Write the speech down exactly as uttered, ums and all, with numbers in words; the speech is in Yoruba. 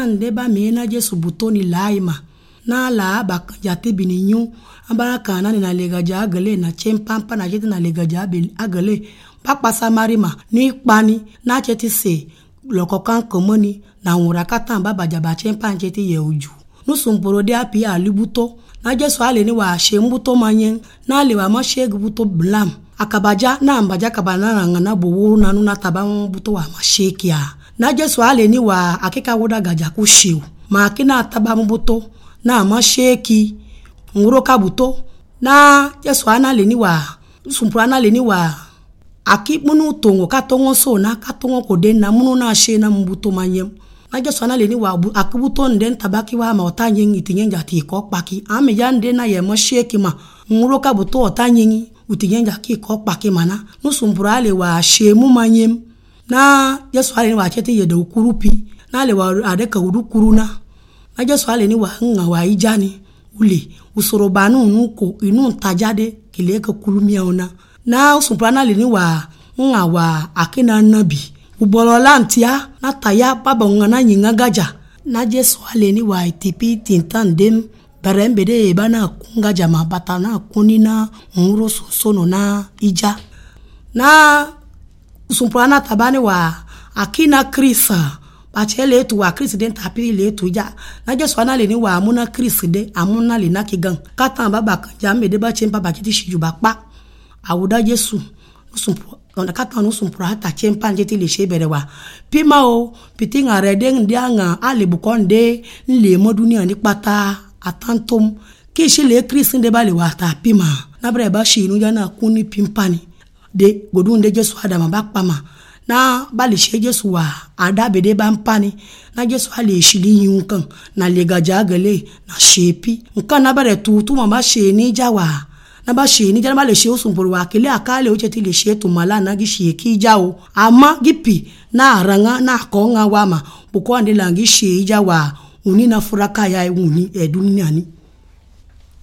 tan deba me na Jesu butoni laima na la bak jate bininyu ambara kana ni na legaja agale na chempampa na jete na legaja agale bakpa samarima ni pani na cheti se lokokan komoni na urakata baba jaba chempa jete ye oju nusumporo de api alibuto na Jesu ale ni wa shembuto manyen na le wa ma shegbuto blam akabaja na ambaja kabana ngana bowo na nuna taban buto wa ma shekia na Jesu ale ni wa akika woda gaja ku shiu ma kina taban buto na ma sheki nguro kabuto na Jesu ana le ni wa sumpro ana le ni wa aki munu tongo katongo so na katongo ko den na munu na she na mbuto manyem na Jesu ana le ni wa akubuto nden tabaki wa ma otanyen itinyenja ti ko paki ame yande na ye mo sheki ma nguro kabuto otanyen utinyenja ki ko paki mana no sumpro ale wa shemu manyem na Jesu ale ni wa chete ye de ukurupi na le wa adeka udukuru na na Jesu ale ni wa nga wa ijani ule usoro banu nuko inu tajade kileke kulumia ona na usumpana le ni wa nga wa akina nabi ubolola ntia na taya baba ngana nyinga gaja na Jesu ale ni wa itipi tintandem barembede bana kunga jama batana kunina nguro sono na ija na usumpana tabani wa akina krisa achele tu wa Chris den tapi le tu ja na Jesu ana le ni wa amuna Chris de amuna le na kigan katan baba ja me de ba chempa ba kiti shiju ba pa awuda Jesu usumpu ona katan usumpu hata chempa njeti le shebere wa pima o pitinga reden ndianga ale bukonde le modunia ni pata atantum kishi le Chris de ba le wa ta pima na bre ba shi nu jana kuni pimpani de godunde Jesu adama bakpama na bali she Jesu wa adabe de bampani na Jesu ale shili yunkan na legaja gele na shepi nkan na bare tutu mama she ni jawa na ba she ni jana bale she usumpuru wa kele akale ucheti le she tu mala na gishi ki jawo ama gipi na ranga na konga wama buko ande langi she jawa uni na furaka ya uni eduniani